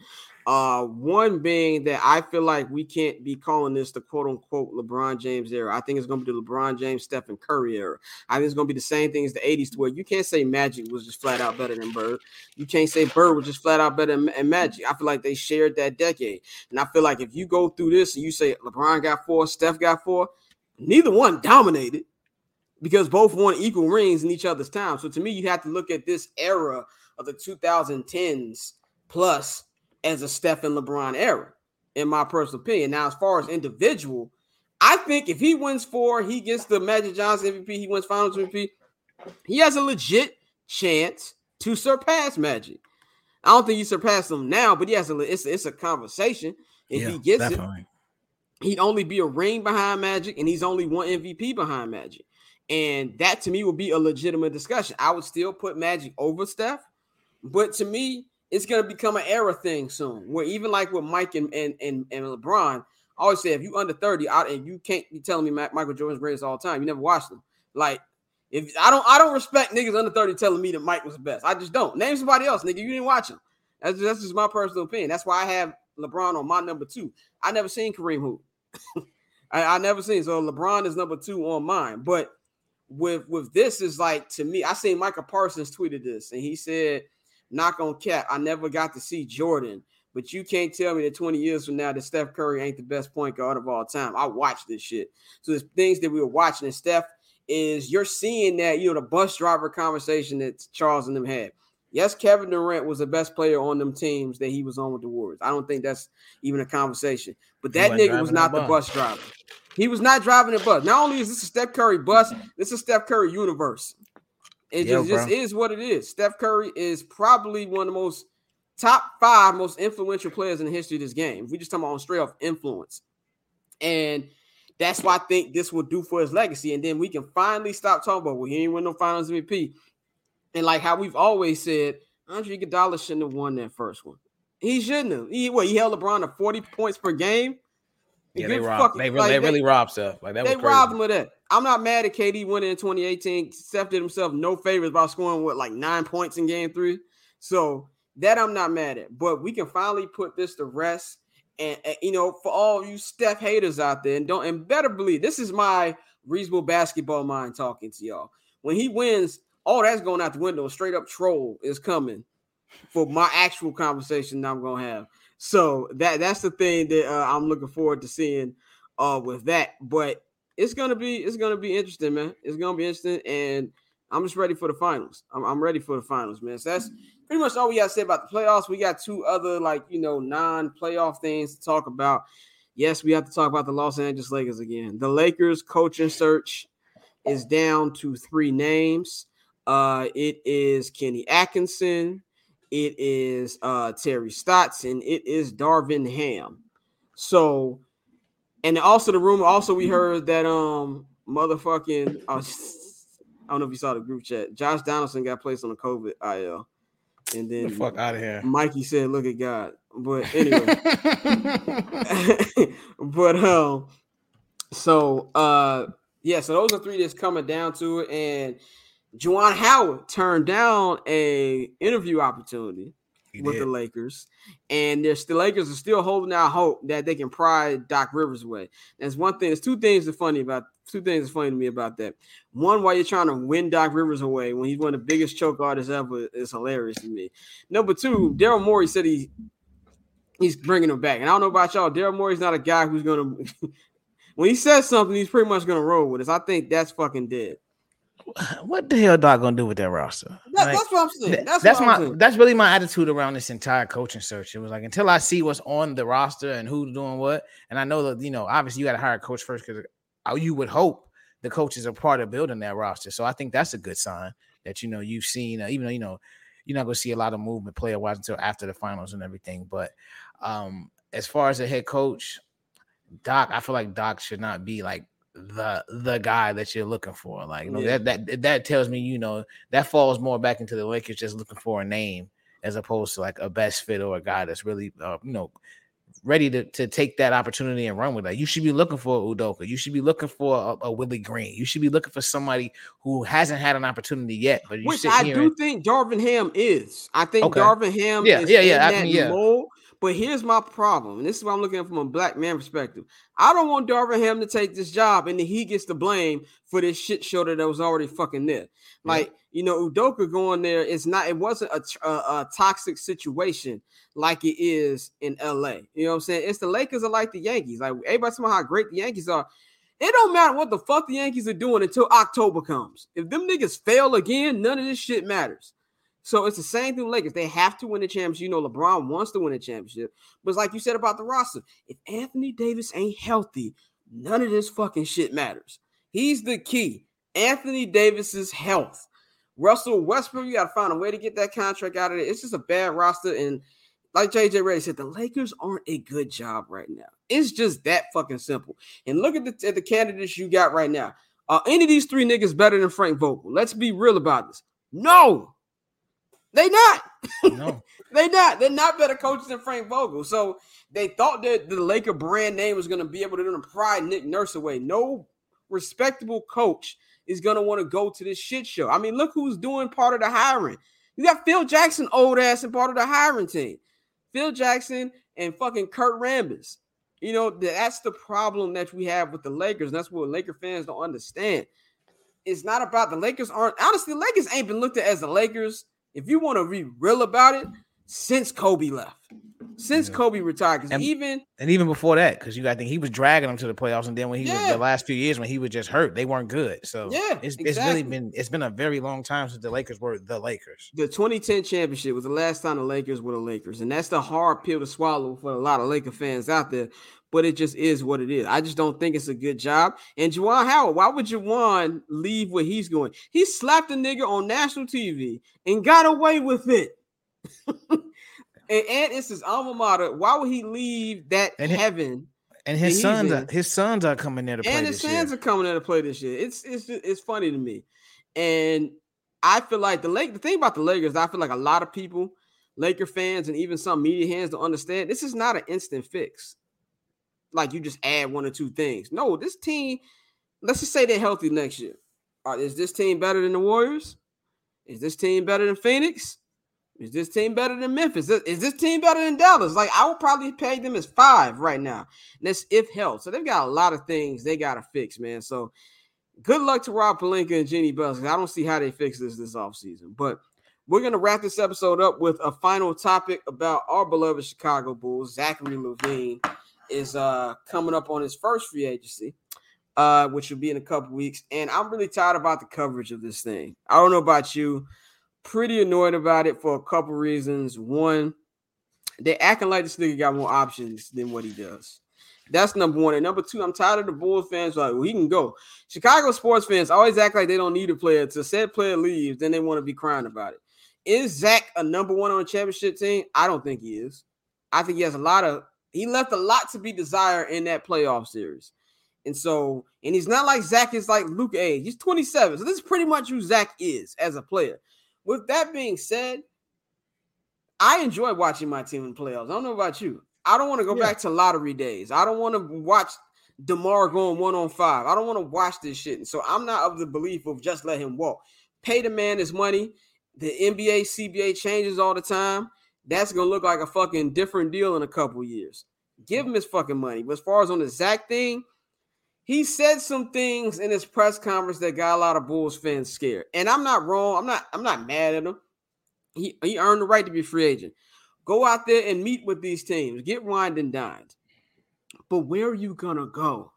One being that I feel like we can't be calling this the quote unquote LeBron James era. I think it's going to be the LeBron James, Stephen Curry era. I think it's going to be the same thing as the 80s, to where you can't say Magic was just flat out better than Bird. You can't say Bird was just flat out better than Magic. I feel like they shared that decade. And I feel like if you go through this and you say LeBron got 4, Steph got 4, neither one dominated because both won equal rings in each other's time. So to me, you have to look at this era of the 2010s plus as a Steph and LeBron era, in my personal opinion. Now, as far as individual, I think if he wins 4, he gets the Magic Johnson MVP, he wins Finals MVP, he has a legit chance to surpass Magic. I don't think he surpassed him now, but he has it's a conversation. If he gets definitely. He'd only be a ring behind Magic, and he's only 1 MVP behind Magic. And that, to me, would be a legitimate discussion. I would still put Magic over Steph, but to me, it's going to become an era thing soon, where even like with Mike and LeBron, I always say, if you under 30, and you can't be telling me Michael Jordan's greatest all time, you never watched them. Like, if I don't respect niggas under 30 telling me that Mike was the best. I just don't. Name somebody else, nigga. You didn't watch him. That's just my personal opinion. That's why I have LeBron on my number 2. I never seen Kareem hoop. I never seen. So LeBron is number 2 on mine. But with this is like, to me, I seen Michael Parsons tweeted this, and he said, knock on cap, I never got to see Jordan, but you can't tell me that 20 years from now that Steph Curry ain't the best point guard of all time. I watched this shit. So there's things that we were watching, and Steph is, you're seeing that, you know, the bus driver conversation that Charles and them had. Yes, Kevin Durant was the best player on them teams that he was on with the Warriors. I don't think that's even a conversation. But that nigga was not the bus driver. He was not driving the bus. Not only is this a Steph Curry bus, this is Steph Curry universe. It just is what it is. Steph Curry is probably one of the most top 5 most influential players in the history of this game. If we just talking about straight off influence. And that's why I think this will do for his legacy. And then we can finally stop talking about, well, he ain't win no Finals MVP. And like how we've always said, Andre Iguodala shouldn't have won that first one. He shouldn't have. He held LeBron to 40 points per game. Yeah, they really robbed Steph. Like, that was crazy. Robbed him of that. I'm not mad at KD winning in 2018. Steph did himself no favors by scoring, 9 points in game 3. So that I'm not mad at. But we can finally put this to rest. And you know, for all you Steph haters out there, and better believe, this is my reasonable basketball mind talking to y'all. When he wins, all that's going out the window. A straight up troll is coming for my actual conversation that I'm going to have. So that's the thing that I'm looking forward to seeing with that. But it's gonna be interesting, man. It's gonna be interesting, and I'm just ready for the finals. I'm ready for the finals, man. So that's pretty much all we got to say about the playoffs. We got 2 other non-playoff things to talk about. Yes, we have to talk about the Los Angeles Lakers again. The Lakers coaching search is down to 3 names. It is Kenny Atkinson. It is Terry Stotts, and it is Darvin Ham. So, and also the rumor, also we heard that motherfucking, I don't know if you saw the group chat, Josh Donaldson got placed on the COVID IL. And then the fuck out of here. Mikey said, look at God. But anyway. So those are 3 that's coming down to it. And Juwan Howard turned down a interview opportunity with the Lakers, and the Lakers are still holding out hope that they can pry Doc Rivers away. There's one thing. There's 2 things that's funny to me about that. One, why you're trying to win Doc Rivers away when he's one of the biggest choke artists ever is hilarious to me. Number 2, Daryl Morey said he's bringing him back, and I don't know about y'all. Daryl Morey's not a guy who's gonna when he says something, he's pretty much gonna roll with us. I think that's fucking dead. What the hell Doc gonna do with that roster? That's what I'm saying. That's really my attitude around this entire coaching search. It was like, until I see what's on the roster and who's doing what, and I know that, you know, obviously you got to hire a coach first, because you would hope the coaches are part of building that roster. So I think that's a good sign that, you know, you've seen, even though, you know, you're not gonna see a lot of movement player wise until after the finals and everything. But as far as a head coach, Doc, I feel like Doc should not be like the guy that you're looking for. Like, you know, that tells me, you know, that falls more back into the Lakers just looking for a name as opposed to like a best fit or a guy that's really, you know, ready to take that opportunity and run with it. You should be looking for Udoka. You should be looking for a Willie Green. You should be looking for somebody who hasn't had an opportunity yet. But which I do think Darvin Ham is. I think Darvin Ham is in that mold. But here's my problem, and this is what I'm looking at from a black man perspective. I don't want Darvin Ham to take this job and then he gets the blame for this shit show that was already fucking there. Like, you know, Udoka going there, it wasn't a toxic situation like it is in LA. You know what I'm saying? It's the Lakers are like the Yankees. Like, everybody talking about how great the Yankees are. It don't matter what the fuck the Yankees are doing until October comes. If them niggas fail again, none of this shit matters. So it's the same thing with Lakers. They have to win the championship. You know, LeBron wants to win a championship. But it's like you said about the roster. If Anthony Davis ain't healthy, none of this fucking shit matters. He's the key. Anthony Davis's health. Russell Westbrook, you got to find a way to get that contract out of it. It's just a bad roster. And like JJ Redick said, the Lakers aren't a good job right now. It's just that fucking simple. And look at the candidates you got right now. Are any of these three niggas better than Frank Vogel? Let's be real about this. No. They not. No. They're not better coaches than Frank Vogel. So they thought that the Laker brand name was going to be able to pry Nick Nurse away. No respectable coach is going to want to go to this shit show. I mean, look who's doing part of the hiring. You got Phil Jackson, old ass, and part of the hiring team. Phil Jackson and fucking Kurt Rambis. You know, that's the problem that we have with the Lakers. And that's what Laker fans don't understand. It's not about the Lakers honestly, the Lakers ain't been looked at as the Lakers. If you want to be real about it, since Kobe left, since Kobe retired, because even before that, because you got to think he was dragging them to the playoffs, and then when he was the last few years when he was just hurt, they weren't good. So it's really been a very long time since the Lakers were the Lakers. The 2010 championship was the last time the Lakers were the Lakers, and that's the hard pill to swallow for a lot of Laker fans out there. But it just is what it is. I just don't think it's a good job. And Juwan Howard, why would Juwan leave where he's going? He slapped a nigga on national TV and got away with it. and it's his alma mater. Why would he leave that heaven? And his sons are coming there to play this year. And his sons are coming there to play this year. It's funny to me. And I feel like the thing about the Lakers, I feel like a lot of people, Laker fans and even some media hands don't understand, this is not an instant fix. Like you just add one or two things. No, this team, let's just say they're healthy next year. Is this team better than the Warriors? Is this team better than Phoenix? Is this team better than Memphis? Is this team better than Dallas? Like I would probably pay them as 5 right now. And that's if health. So they've got a lot of things they got to fix, man. So good luck to Rob Pelinka and Jeanie Buss. I don't see how they fix this offseason. But we're going to wrap this episode up with a final topic about our beloved Chicago Bulls, Zachary LaVine. Is coming up on his first free agency, which will be in a couple weeks. And I'm really tired about the coverage of this thing. I don't know about you. Pretty annoyed about it for a couple reasons. One, they're acting like this nigga got more options than what he does. That's number one. And number two, I'm tired of the Bulls fans like, well, he can go. Chicago sports fans always act like they don't need a player. Till said player leaves, then they want to be crying about it. Is Zach a number one on a championship team? I don't think he is. I think he left a lot to be desired in that playoff series. And he's not like Zach is like Luke age. He's 27. So this is pretty much who Zach is as a player. With that being said, I enjoy watching my team in the playoffs. I don't know about you. I don't want to go back to lottery days. I don't want to watch DeMar going 1-on-5. I don't want to watch this shit. And so I'm not of the belief of just let him walk. Pay the man his money. The NBA, CBA changes all the time. That's going to look like a fucking different deal in a couple years. Give him his fucking money. But as far as on the Zach thing, he said some things in his press conference that got a lot of Bulls fans scared. And I'm not wrong. I'm not mad at him. He earned the right to be a free agent. Go out there and meet with these teams. Get wined and dined. But where are you going to go?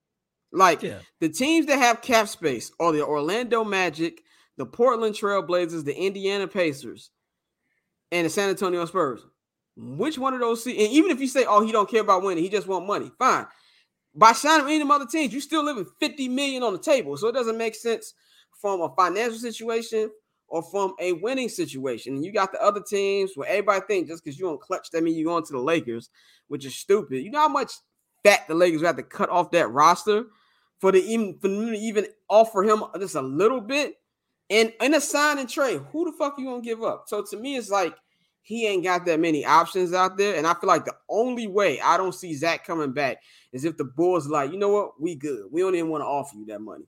The teams that have cap space are the Orlando Magic, the Portland Trail Blazers, the Indiana Pacers, and the San Antonio Spurs. Which one of those? And even if you say, he don't care about winning, he just want money, fine. By signing any of them other teams, you still living $50 million on the table. So it doesn't make sense from a financial situation or from a winning situation. And you got the other teams where everybody thinks just because you're on clutch, that means you're going to the Lakers, which is stupid. You know how much fat the Lakers would have to cut off that roster for them to even offer him just a little bit? And in a sign and trade, who the fuck you gonna give up? So to me, it's like he ain't got that many options out there. And I feel like the only way I don't see Zach coming back is if the Bulls like, you know what, we good. We don't even want to offer you that money.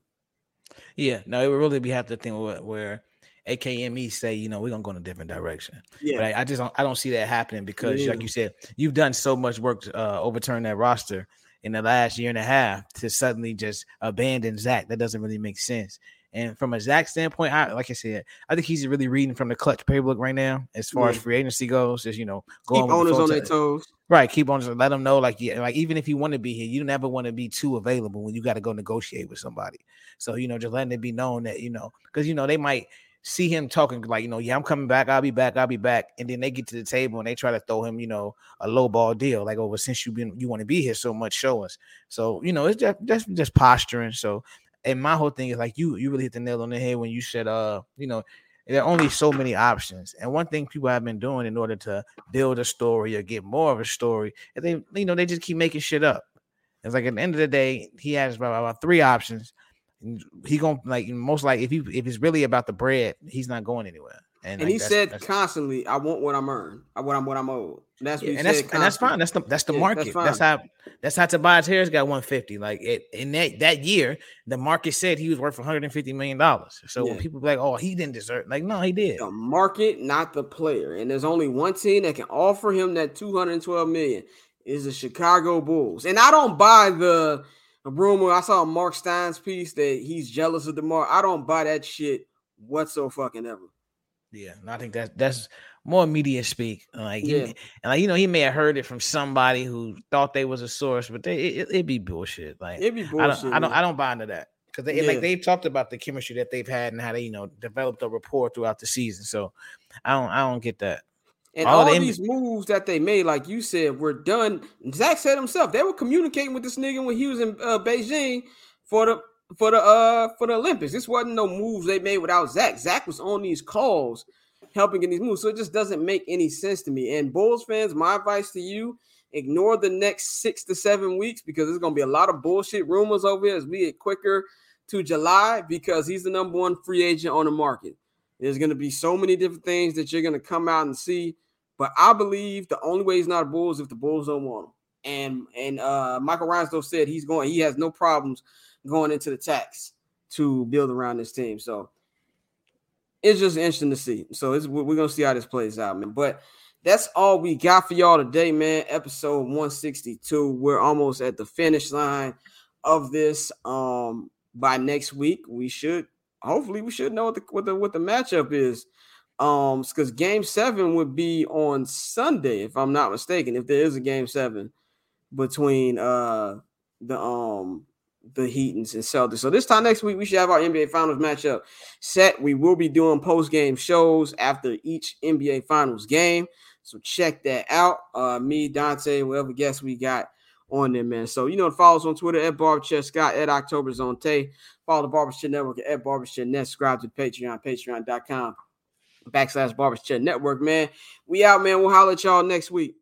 Yeah, no, it would really be have to think where AKME say, you know, we're gonna go in a different direction. Yeah, but I don't see that happening because, like you said, you've done so much work to overturn that roster in the last year and a half to suddenly just abandon Zach. That doesn't really make sense. And from a Zach standpoint, like I said, I think he's really reading from the Clutch playbook right now as far as free agency goes. Just, you know, keep owners on their toes. Right, keep owners. Let them know, like even if you want to be here, you never want to be too available when you got to go negotiate with somebody. So, you know, just letting it be known that, you know, because, you know, they might see him talking like, you know, yeah, I'm coming back. I'll be back. And then they get to the table and they try to throw him, you know, a low ball deal. Like, oh, well, since you want to be here so much, show us. So, you know, it's just posturing. So, and my whole thing is like, you really hit the nail on the head when you said, you know, there are only so many options. And one thing people have been doing in order to build a story or get more of a story, is they just keep making shit up. It's like at the end of the day, he has about 3 options. He gonna like most likely if it's really about the bread, he's not going anywhere. And like, he said constantly, "I want what I'm earned. What I'm owed." That's what he said, and that's fine. That's the market. That's how Tobias Harris got 150. Like in that year, the market said he was worth $150 million. So when people be like, "Oh, he didn't deserve," like, no, he did. The market, not the player. And there's only one team that can offer him that $212 million is the Chicago Bulls. And I don't buy the rumor. I saw Mark Stein's piece that he's jealous of DeMar. I don't buy that shit whatsoever. Yeah, and I think that's more media speak. Like, and like, you know, he may have heard it from somebody who thought they was a source, but it'd be bullshit. Like, it'd be bullshit. I don't buy into that because they've talked about the chemistry that they've had and how they, you know, developed a rapport throughout the season. So I don't get that. And all these moves that they made, like you said, were done. Zach said himself they were communicating with this nigga when he was in Beijing for the Olympics. This wasn't no moves they made without Zach. Zach was on these calls helping in these moves. So it just doesn't make any sense to me. And Bulls fans, my advice to you, ignore the next 6 to 7 weeks because there's going to be a lot of bullshit rumors over here as we get quicker to July because he's the number 1 free agent on the market. There's going to be so many different things that you're going to come out and see. But I believe the only way he's not a Bulls is if the Bulls don't want him. And Michael Reinsdorf said he has no problems going into the tax to build around this team. So it's just interesting to see. So we're going to see how this plays out, man. But that's all we got for y'all today, man. Episode 162. We're almost at the finish line of this. By next week, we should know what the matchup is. Because game 7 would be on Sunday, if I'm not mistaken, if there is a game 7 between the Heat and Celtics. So this time next week, we should have our NBA Finals matchup set. We will be doing post-game shows after each NBA Finals game. So check that out. Me, Dante, whatever guests we got on there, man. So, you know, follow us on Twitter at Barbershop Scott, at Octoberzone Tay. Follow the Barbershop Network at Barbershop Net. Subscribe to Patreon, patreon.com/Barbershop Network, man. We out, man. We'll holler at y'all next week.